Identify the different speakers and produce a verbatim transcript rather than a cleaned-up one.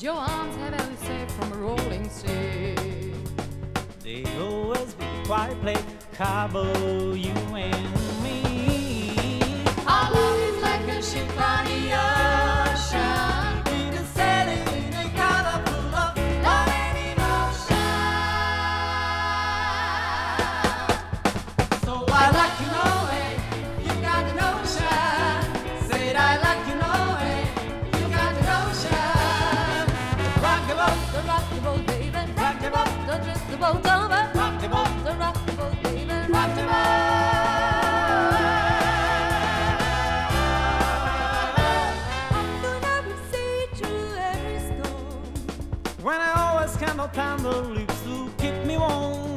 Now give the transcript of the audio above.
Speaker 1: your arms have held you safe from a rolling sea.
Speaker 2: They always be quiet play, Cabo, you and me.
Speaker 1: Our love is like a ship on the ocean,
Speaker 2: In a sailing in a colorful of
Speaker 1: love and emotion. So I like you know it, you got the notion. Said I like you know it, you got the notion.
Speaker 2: rock the boat,
Speaker 1: The rock the boat, baby,
Speaker 2: rock the boat,
Speaker 1: don't twist the boat over.
Speaker 2: rock the boat,
Speaker 1: The rock the boat, baby,
Speaker 2: rock the boat.
Speaker 1: Through every sea, through every storm.
Speaker 2: When I always cannot handle lips to keep me warm.